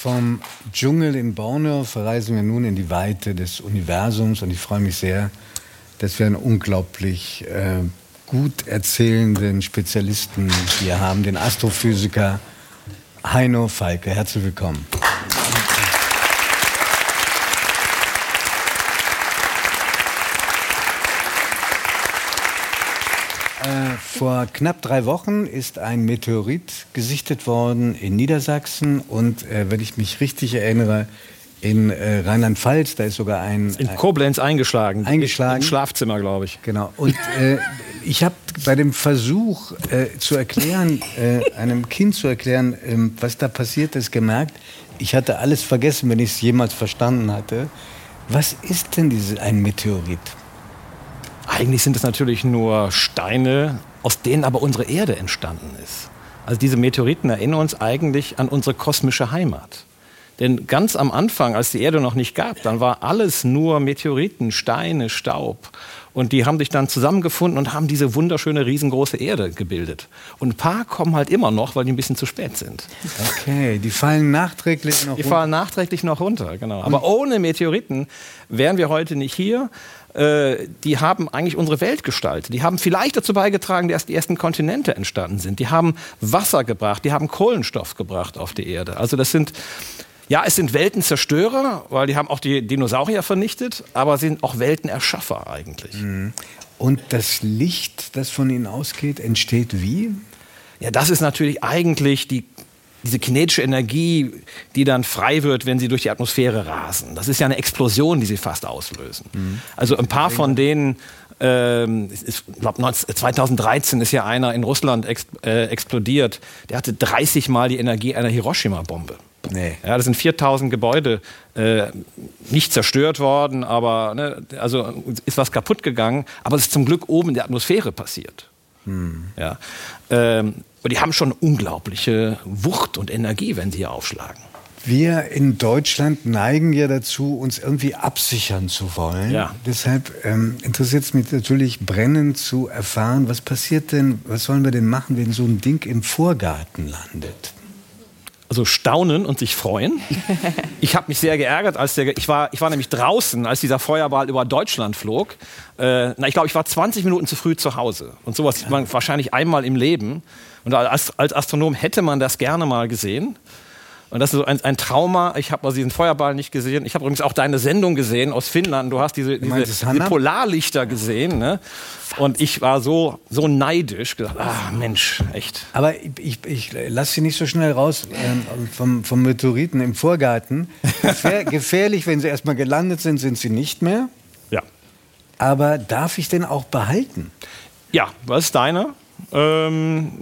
Vom Dschungel in Borneo verreisen wir nun in die Weite des Universums und ich freue mich sehr, dass wir einen unglaublich gut erzählenden Spezialisten hier haben, den Astrophysiker Heino Falke. Herzlich willkommen. Vor knapp 3 Wochen ist ein Meteorit gesichtet worden in Niedersachsen und, wenn ich mich richtig erinnere, in Rheinland-Pfalz, da ist sogar in Koblenz eingeschlagen. Im Schlafzimmer, glaube ich. Genau. Und ich habe bei dem Versuch zu erklären, einem Kind zu erklären, was da passiert ist, gemerkt, ich hatte alles vergessen, wenn ich es jemals verstanden hatte. Was ist denn ein Meteorit? Eigentlich sind es natürlich nur Steine, aus denen aber unsere Erde entstanden ist. Also diese Meteoriten erinnern uns eigentlich an unsere kosmische Heimat. Denn ganz am Anfang, als die Erde noch nicht gab, dann war alles nur Meteoriten, Steine, Staub. Und die haben sich dann zusammengefunden und haben diese wunderschöne, riesengroße Erde gebildet. Und ein paar kommen halt immer noch, weil die ein bisschen zu spät sind. Okay, die fallen nachträglich noch runter? Die fallen nachträglich noch runter, genau. Aber ohne Meteoriten wären wir heute nicht hier. Die haben eigentlich unsere Welt gestaltet. Die haben vielleicht dazu beigetragen, dass die ersten Kontinente entstanden sind. Die haben Wasser gebracht, die haben Kohlenstoff gebracht auf die Erde. Also das sind... Ja, es sind Weltenzerstörer, weil die haben auch die Dinosaurier vernichtet, aber sind auch Weltenerschaffer eigentlich. Und das Licht, das von ihnen ausgeht, entsteht wie? Ja, das ist natürlich eigentlich diese kinetische Energie, die dann frei wird, wenn sie durch die Atmosphäre rasen. Das ist ja eine Explosion, die sie fast auslösen. Also ein paar von denen... ich glaube, 2013 ist ja einer in Russland explodiert. Der hatte 30 Mal die Energie einer Hiroshima-Bombe. Nee. Ja, das sind 4000 Gebäude nicht zerstört worden, aber also ist was kaputt gegangen. Aber es ist zum Glück oben in der Atmosphäre passiert. Ja, und die haben schon unglaubliche Wucht und Energie, wenn sie hier aufschlagen. Wir in Deutschland neigen ja dazu, uns irgendwie absichern zu wollen. Ja. Deshalb interessiert es mich natürlich brennend zu erfahren, was passiert denn, was sollen wir denn machen, wenn so ein Ding im Vorgarten landet? Also staunen und sich freuen. Ich habe mich sehr geärgert, ich war nämlich draußen, als dieser Feuerball über Deutschland flog. Ich glaube, ich war 20 Minuten zu früh zu Hause. Und sowas sieht man wahrscheinlich einmal im Leben. Und als Astronom hätte man das gerne mal gesehen. Und das ist so ein Trauma. Ich habe mal diesen Feuerball nicht gesehen. Ich habe übrigens auch deine Sendung gesehen aus Finnland. Du hast diese Polarlichter gesehen. Ne? Und ich war so neidisch. Gesagt, Mensch, echt. Aber ich lasse Sie nicht so schnell raus vom Meteoriten im Vorgarten. Gefährlich, wenn sie erstmal gelandet sind, sind sie nicht mehr. Ja. Aber darf ich den auch behalten? Ja, was ist deiner? Der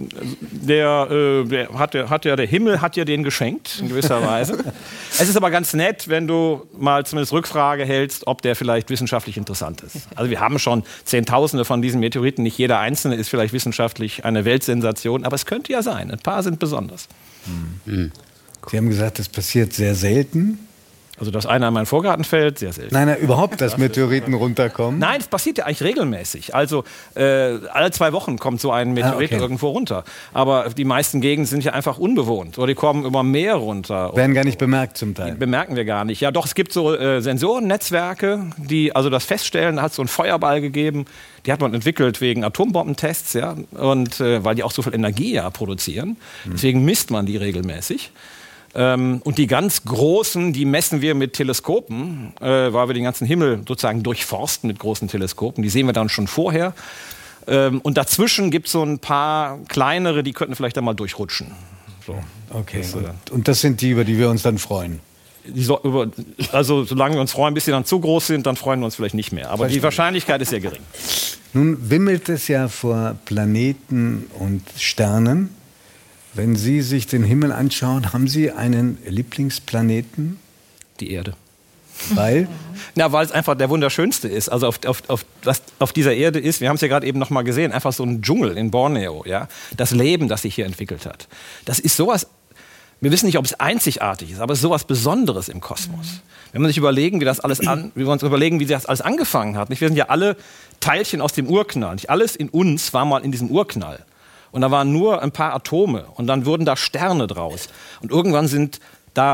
Himmel hat dir den geschenkt, in gewisser Weise. Es ist aber ganz nett, wenn du mal zumindest Rückfrage hältst, ob der vielleicht wissenschaftlich interessant ist. Also wir haben schon Zehntausende von diesen Meteoriten, nicht jeder einzelne ist vielleicht wissenschaftlich eine Weltsensation, aber es könnte ja sein, ein paar sind besonders. Sie haben gesagt, das passiert sehr selten. Also, dass einer in meinen Vorgarten fällt, sehr selten. Nein, überhaupt, dass Meteoriten runterkommen? Nein, es passiert ja eigentlich regelmäßig. Also, alle 2 Wochen kommt so ein Meteorit irgendwo runter. Aber die meisten Gegenden sind ja einfach unbewohnt. Oder die kommen über Meer runter. Werden gar nicht bemerkt zum Teil. Die bemerken wir gar nicht. Ja, doch, es gibt so Sensorennetzwerke, die also das feststellen. Da hat es so einen Feuerball gegeben. Die hat man entwickelt wegen Atombombentests, ja. Und weil die auch so viel Energie ja produzieren. Deswegen misst man die regelmäßig. Und die ganz großen, die messen wir mit Teleskopen, weil wir den ganzen Himmel sozusagen durchforsten mit großen Teleskopen. Die sehen wir dann schon vorher. Und dazwischen gibt es so ein paar kleinere, die könnten vielleicht einmal durchrutschen. So. Okay. Und das sind die, über die wir uns dann freuen? Also solange wir uns freuen, bis sie dann zu groß sind, dann freuen wir uns vielleicht nicht mehr. Aber die Wahrscheinlichkeit ist sehr gering. Nun wimmelt es ja vor Planeten und Sternen. Wenn Sie sich den Himmel anschauen, haben Sie einen Lieblingsplaneten? Die Erde. Weil? Ja, weil es einfach der wunderschönste ist. Also was auf dieser Erde ist, wir haben es ja gerade eben noch mal gesehen, einfach so ein Dschungel in Borneo. Ja? Das Leben, das sich hier entwickelt hat. Das ist sowas, wir wissen nicht, ob es einzigartig ist, aber es ist sowas Besonderes im Kosmos. Wenn man sich überlegen, wie wir uns überlegen, wie das alles angefangen hat. Wir sind ja alle Teilchen aus dem Urknall. Nicht alles in uns war mal in diesem Urknall. Und da waren nur ein paar Atome und dann wurden da Sterne draus. Und irgendwann sind da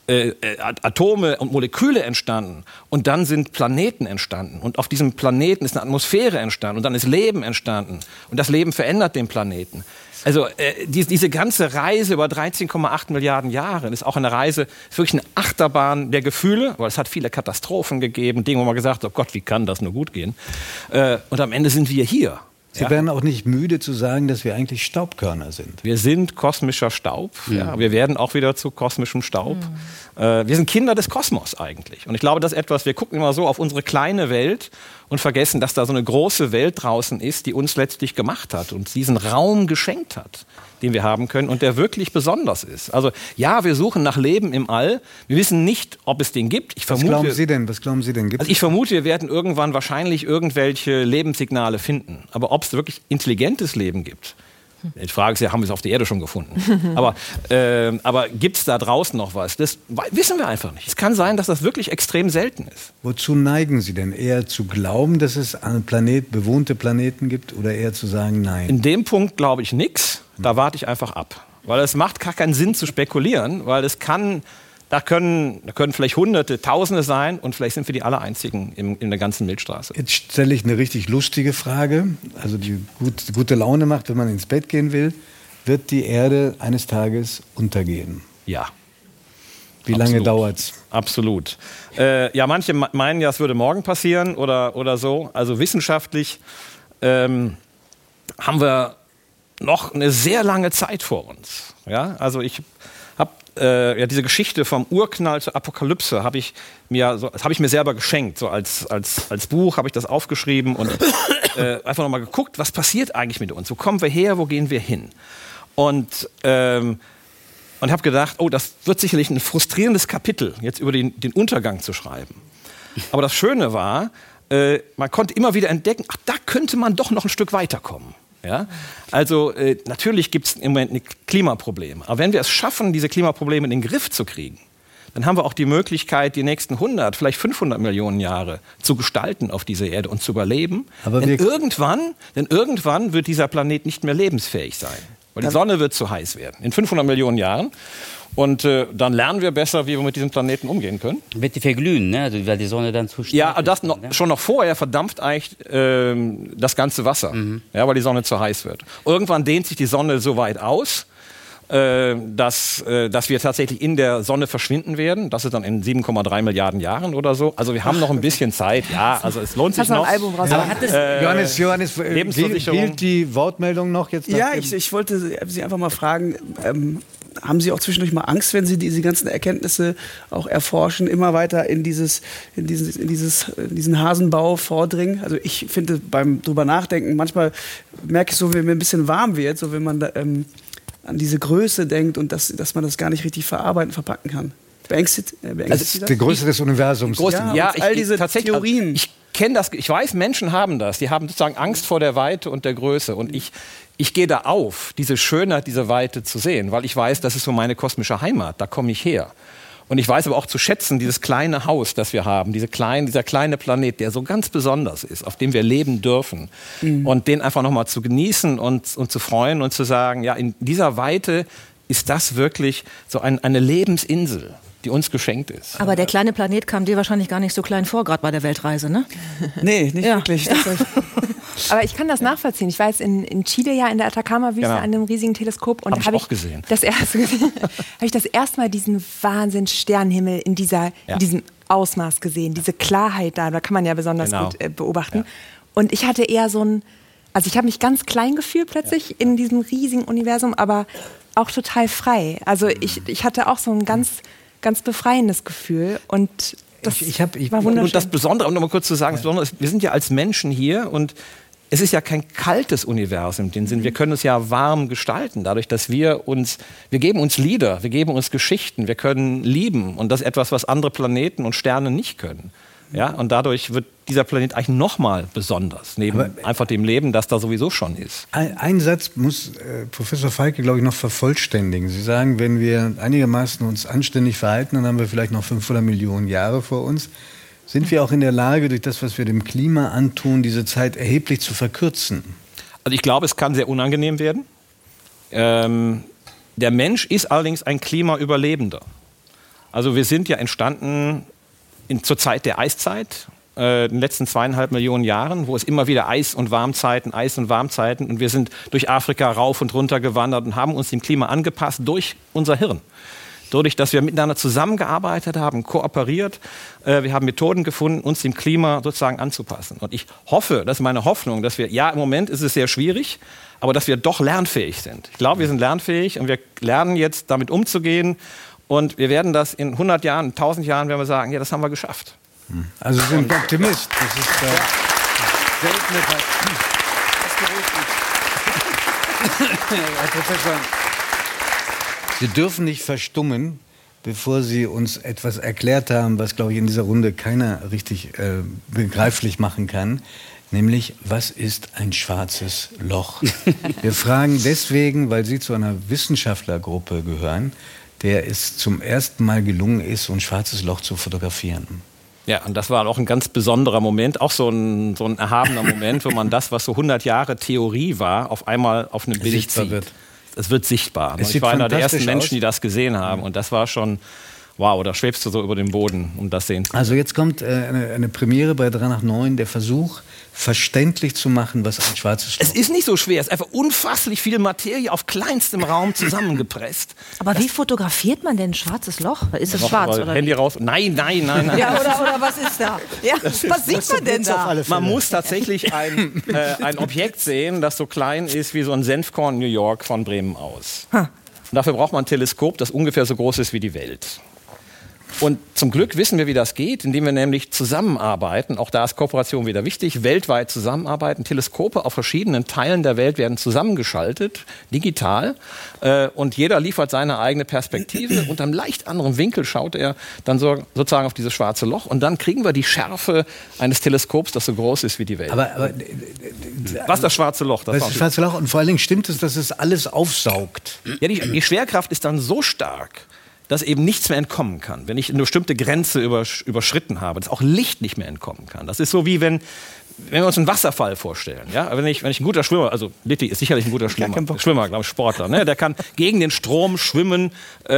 Atome und Moleküle entstanden und dann sind Planeten entstanden und auf diesem Planeten ist eine Atmosphäre entstanden und dann ist Leben entstanden und das Leben verändert den Planeten. Also diese ganze Reise über 13,8 Milliarden Jahre ist auch eine Reise, wirklich eine Achterbahn der Gefühle, weil es hat viele Katastrophen gegeben, Dinge, wo man gesagt hat, oh Gott, wie kann das nur gut gehen? Und am Ende sind wir hier. Sie werden auch nicht müde zu sagen, dass wir eigentlich Staubkörner sind. Wir sind kosmischer Staub. Ja, wir werden auch wieder zu kosmischem Staub. Wir sind Kinder des Kosmos eigentlich. Und ich glaube, das ist etwas, wir gucken immer so auf unsere kleine Welt und vergessen, dass da so eine große Welt draußen ist, die uns letztlich gemacht hat und diesen Raum geschenkt hat, den wir haben können und der wirklich besonders ist. Also ja, wir suchen nach Leben im All. Wir wissen nicht, ob es den gibt. Was glauben Sie denn? Also ich vermute, wir werden irgendwann wahrscheinlich irgendwelche Lebenssignale finden. Aber ob es wirklich intelligentes Leben gibt, die Frage ist ja, haben wir es auf der Erde schon gefunden? aber gibt es da draußen noch was? Das wissen wir einfach nicht. Es kann sein, dass das wirklich extrem selten ist. Wozu neigen Sie denn? Eher zu glauben, dass es bewohnte Planeten gibt oder eher zu sagen, nein? In dem Punkt glaube ich nichts. Da warte ich einfach ab. Weil es macht gar keinen Sinn zu spekulieren, weil da können vielleicht Hunderte, Tausende sein und vielleicht sind wir die Allereinzigen in der ganzen Milchstraße. Jetzt stelle ich eine richtig lustige Frage, also die gute Laune macht, wenn man ins Bett gehen will. Wird die Erde eines Tages untergehen? Ja. Wie lange dauert's? Absolut. Ja, manche meinen ja, es würde morgen passieren oder so. Also wissenschaftlich haben wir noch eine sehr lange Zeit vor uns. Ja, also ich habe diese Geschichte vom Urknall zur Apokalypse habe ich mir selber geschenkt. So als Buch habe ich das aufgeschrieben und einfach nochmal geguckt, was passiert eigentlich mit uns? Wo kommen wir her? Wo gehen wir hin? Und habe gedacht, oh, das wird sicherlich ein frustrierendes Kapitel, jetzt über den Untergang zu schreiben. Aber das Schöne war, man konnte immer wieder entdecken, ach, da könnte man doch noch ein Stück weiterkommen. Ja? Also natürlich gibt es im Moment ein Klimaproblem. Aber wenn wir es schaffen, diese Klimaprobleme in den Griff zu kriegen, dann haben wir auch die Möglichkeit, die nächsten 100, vielleicht 500 Millionen Jahre zu gestalten auf dieser Erde und zu überleben. Aber denn irgendwann wird dieser Planet nicht mehr lebensfähig sein. Weil die Sonne wird zu heiß werden. In 500 Millionen Jahren. Und dann lernen wir besser, wie wir mit diesem Planeten umgehen können. Wird die verglühen, ne? Also, weil die Sonne dann zu stark ist. Ja, schon noch vorher verdampft eigentlich das ganze Wasser, ja, weil die Sonne zu heiß wird. Irgendwann dehnt sich die Sonne so weit aus, dass wir tatsächlich in der Sonne verschwinden werden. Das ist dann in 7,3 Milliarden Jahren oder so. Also wir haben noch ein bisschen Zeit. Ja, also es lohnt sich noch. Ein Album raus. Johannes, gilt die Wortmeldung noch jetzt? Ja, ich wollte Sie einfach mal fragen, haben Sie auch zwischendurch mal Angst, wenn Sie diese ganzen Erkenntnisse auch erforschen, immer weiter in diesen Hasenbau vordringen? Also ich finde beim drüber nachdenken, manchmal merke ich so, wenn mir ein bisschen warm wird, so wenn man da, an diese Größe denkt und dass man das gar nicht richtig verpacken kann. Beängstigt das? Die Größe des Universums. All diese Theorien. Ich kenne das, ich weiß, Menschen haben das. Die haben sozusagen Angst vor der Weite und der Größe. Und ich gehe da auf, diese Schönheit, diese Weite zu sehen, weil ich weiß, das ist so meine kosmische Heimat, da komme ich her. Und ich weiß aber auch zu schätzen, dieses kleine Haus, das wir haben, dieser kleine Planet, der so ganz besonders ist, auf dem wir leben dürfen. Und den einfach nochmal zu genießen und zu freuen und zu sagen, ja, in dieser Weite ist das wirklich so eine Lebensinsel, die uns geschenkt ist. Aber der kleine Planet kam dir wahrscheinlich gar nicht so klein vor, gerade bei der Weltreise, ne? Nee, nicht wirklich. Aber ich kann das nachvollziehen. Ich war jetzt in Chile ja in der Atacama-Wüste an einem riesigen Teleskop. Und da habe ich gesehen. Habe ich das erste Mal diesen Wahnsinns-Sternenhimmel in diesem Ausmaß gesehen. Diese Klarheit da kann man ja besonders gut beobachten. Ja. Und ich hatte eher also ich habe mich ganz klein gefühlt plötzlich in diesem riesigen Universum, aber auch total frei. Also ich hatte auch so ein ganz befreiendes Gefühl und das war wunderschön. Und das Besondere, um noch mal kurz zu sagen, das Besondere ist, wir sind ja als Menschen hier und es ist ja kein kaltes Universum in dem Sinn. Wir können es ja warm gestalten, dadurch, dass wir geben uns Lieder, wir geben uns Geschichten, wir können lieben und das ist etwas, was andere Planeten und Sterne nicht können. Ja, und dadurch wird dieser Planet eigentlich nochmal besonders, neben einfach dem Leben, das da sowieso schon ist. Ein Satz muss Professor Falke, glaube ich, noch vervollständigen. Sie sagen, wenn wir einigermaßen uns anständig verhalten, dann haben wir vielleicht noch 500 Millionen Jahre vor uns. Sind wir auch in der Lage, durch das, was wir dem Klima antun, diese Zeit erheblich zu verkürzen? Also ich glaube, es kann sehr unangenehm werden. Der Mensch ist allerdings ein Klimaüberlebender. Also wir sind ja entstanden zur Zeit der Eiszeit, in den letzten 2,5 Millionen Jahren, wo es immer wieder Eis- und Warmzeiten. Und wir sind durch Afrika rauf und runter gewandert und haben uns dem Klima angepasst durch unser Hirn. Dadurch, dass wir miteinander zusammengearbeitet haben, kooperiert, wir haben Methoden gefunden, uns dem Klima sozusagen anzupassen. Und ich hoffe, das ist meine Hoffnung, dass wir, ja, im Moment ist es sehr schwierig, aber dass wir doch lernfähig sind. Ich glaube, wir sind lernfähig und wir lernen jetzt damit umzugehen. Und wir werden das in 100 Jahren, 1000 Jahren, werden wir sagen, ja, das haben wir geschafft. Also Sie sind Optimist. Das ist seltene Herr Professor, Sie dürfen nicht verstummen, bevor Sie uns etwas erklärt haben, was, glaube ich, in dieser Runde keiner richtig begreiflich machen kann. Nämlich, was ist ein schwarzes Loch? Wir fragen deswegen, weil Sie zu einer Wissenschaftlergruppe gehören, der es zum ersten Mal gelungen ist, so ein schwarzes Loch zu fotografieren. Ja, und das war auch ein ganz besonderer Moment, auch so ein erhabener Moment, wo man das, was so 100 Jahre Theorie war, auf einmal auf einem Bild sichtbar sieht. wird. Es wird sichtbar. Es Ich war einer der ersten fantastisch Menschen, aus. die das gesehen haben. Und das war schon, wow, da schwebst du so über dem Boden, um das sehen zu können. Also jetzt kommt eine Premiere bei 3 nach 9, der Versuch, verständlich zu machen, was ein schwarzes Loch Es ist nicht so schwer, es ist einfach unfasslich viel Materie auf kleinstem Raum zusammengepresst. Aber wie fotografiert man denn ein schwarzes Loch? Ist es schwarz oder Handy wie? raus. Nein. Ja, oder was ist da? Ja, was sieht man denn da? Man muss tatsächlich ein Objekt sehen, das so klein ist wie so ein Senfkorn New York von Bremen aus. Und dafür braucht man ein Teleskop, das ungefähr so groß ist wie die Welt. Und zum Glück wissen wir, wie das geht, indem wir nämlich zusammenarbeiten. Auch da ist Kooperation wieder wichtig. Weltweit zusammenarbeiten. Teleskope auf verschiedenen Teilen der Welt werden zusammengeschaltet, digital. Und jeder liefert seine eigene Perspektive. Unter einem leicht anderen Winkel schaut er dann sozusagen auf dieses schwarze Loch. Und dann kriegen wir die Schärfe eines Teleskops, das so groß ist wie die Welt. Aber Was ist das schwarze Loch? was ist das schwarze Loch? Und vor allen Dingen stimmt es, dass es alles aufsaugt. Ja, die Schwerkraft ist dann so stark, dass eben nichts mehr entkommen kann. Wenn ich eine bestimmte Grenze überschritten habe, dass auch Licht nicht mehr entkommen kann. Das ist so wie wenn wir uns einen Wasserfall vorstellen. Ja? Wenn ich ein guter Schwimmer, also Litti ist sicherlich ein guter Schwimmer, glaube ich, Sportler, ne? Der kann gegen den Strom schwimmen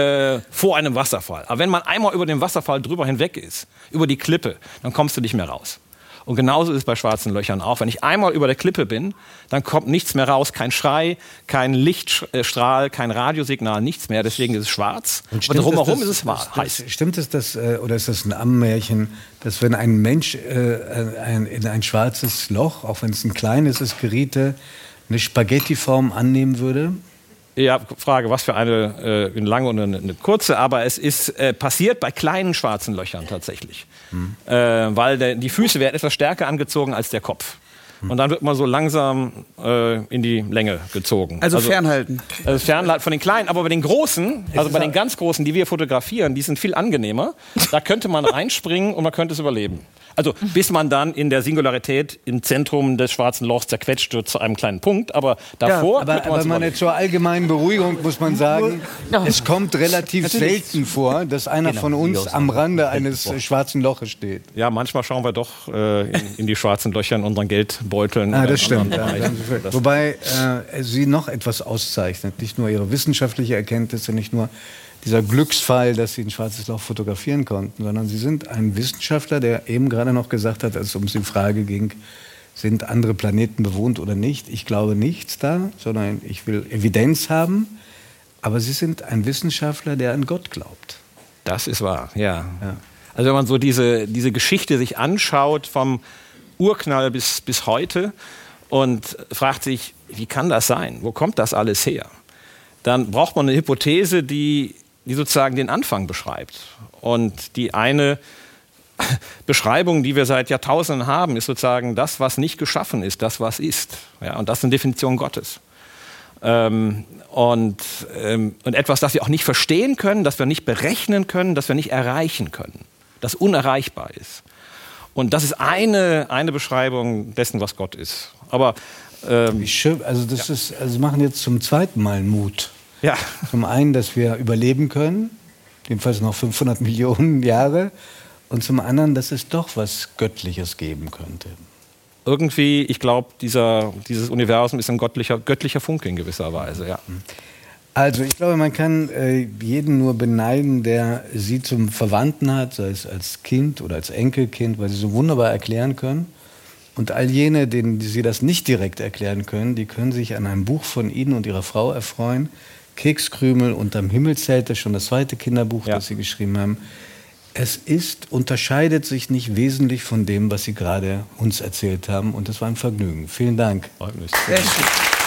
vor einem Wasserfall. Aber wenn man einmal über den Wasserfall drüber hinweg ist, über die Klippe, dann kommst du nicht mehr raus. Und genauso ist es bei schwarzen Löchern auch. Wenn ich einmal über der Klippe bin, dann kommt nichts mehr raus. Kein Schrei, kein Lichtstrahl, kein Radiosignal, nichts mehr. Deswegen ist es schwarz. Und drumherum ist es heiß. Stimmt es, oder ist das ein Ammenmärchen, dass wenn ein Mensch in ein schwarzes Loch, auch wenn es ein kleines ist, geriete, eine Spaghettiform annehmen würde? Ja, Frage, was für eine lange und eine kurze, aber es ist passiert bei kleinen schwarzen Löchern tatsächlich. Weil die Füße werden etwas stärker angezogen als der Kopf. Und dann wird man so langsam in die Länge gezogen. Also fernhalten. Also fernhalten von den kleinen, aber bei den großen, also bei den ganz großen, die wir fotografieren, die sind viel angenehmer. Da könnte man reinspringen und man könnte es überleben. Also bis man dann in der Singularität im Zentrum des schwarzen Lochs zerquetscht wird zu einem kleinen Punkt. Aber davor... Ja, aber meine, zur allgemeinen Beruhigung muss man sagen, es kommt relativ selten vor, dass einer von uns am Rande eines schwarzen Loches steht. Ja, manchmal schauen wir doch in die schwarzen Löcher in unseren Geldbeuteln. Das stimmt. Wobei Sie noch etwas auszeichnet. Nicht nur Ihre wissenschaftliche Erkenntnisse, nicht nur dieser Glücksfall, dass Sie ein schwarzes Loch fotografieren konnten, sondern Sie sind ein Wissenschaftler, der eben gerade noch gesagt hat, als es um die Frage ging, sind andere Planeten bewohnt oder nicht. Ich glaube nichts da, sondern ich will Evidenz haben. Aber Sie sind ein Wissenschaftler, der an Gott glaubt. Das ist wahr, ja. Also wenn man so diese Geschichte sich anschaut, vom Urknall bis heute und fragt sich, wie kann das sein? Wo kommt das alles her? Dann braucht man eine Hypothese, die sozusagen den Anfang beschreibt. Und die eine Beschreibung, die wir seit Jahrtausenden haben, ist sozusagen das, was nicht geschaffen ist, das, was ist. Ja, und das ist eine Definition Gottes. Und etwas, das wir auch nicht verstehen können, das wir nicht berechnen können, das wir nicht erreichen können, das unerreichbar ist. Und das ist eine Beschreibung dessen, was Gott ist. Aber Sie machen jetzt zum zweiten Mal Mut. Ja. Zum einen, dass wir überleben können, jedenfalls noch 500 Millionen Jahre, und zum anderen, dass es doch was Göttliches geben könnte. Irgendwie, ich glaube, dieses Universum ist ein göttlicher Funke in gewisser Weise, ja. Also ich glaube, man kann jeden nur beneiden, der sie zum Verwandten hat, sei es als Kind oder als Enkelkind, weil sie so wunderbar erklären können. Und all jene, denen sie das nicht direkt erklären können, die können sich an einem Buch von Ihnen und Ihrer Frau erfreuen. Kekskrümel unterm Himmelzelt, das ist schon das zweite Kinderbuch, das Sie geschrieben haben. Es unterscheidet sich nicht wesentlich von dem, was Sie gerade uns erzählt haben. Und das war ein Vergnügen. Vielen Dank. Freut mich. Sehr schön.